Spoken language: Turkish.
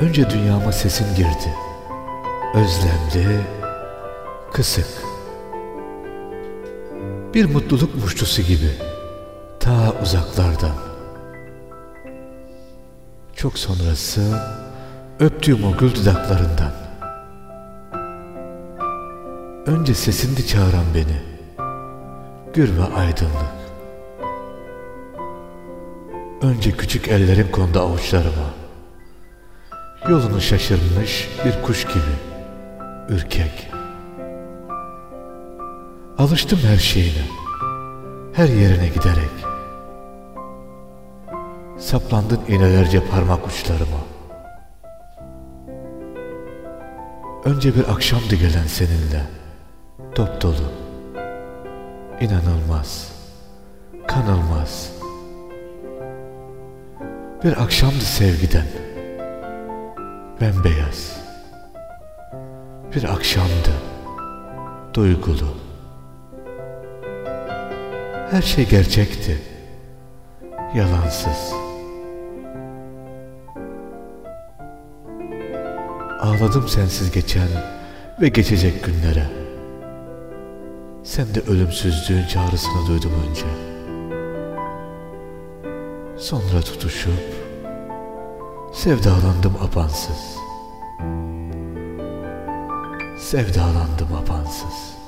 Önce dünyama sesin girdi. Özlemli, kısık. Bir mutluluk muştusu gibi ta uzaklardan. Çok sonrası öptüğüm o gül dudaklarından. Önce sesindi çağıran beni, gür ve aydınlık. Önce küçük ellerin kondu avuçlarıma. Yolunu şaşırmış bir kuş gibi, ürkek. Alıştım her şeyine, her yerine giderek. Saplandın iğnelerce parmak uçlarıma. Önce bir akşamdı gelen seninle, dop dolu. İnanılmaz, kanılmaz. Bir akşamdı sevgiden, bembeyaz. Bir akşamdı, duygulu. Her şey gerçekti, yalansız. Ağladım sensiz geçen ve geçecek günlere. Sen de ölümsüzlüğün çağrısını duydum önce. Sonra tutuşup sevdalandım apansız. Sevdalandım apansız.